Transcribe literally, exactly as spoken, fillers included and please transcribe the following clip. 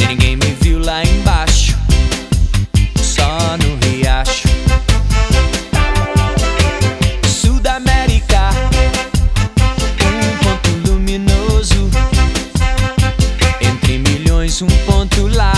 e ninguém me viu lá embaixo, só no riacho. Sudamérica, um ponto luminoso, entre milhões um ponto lá.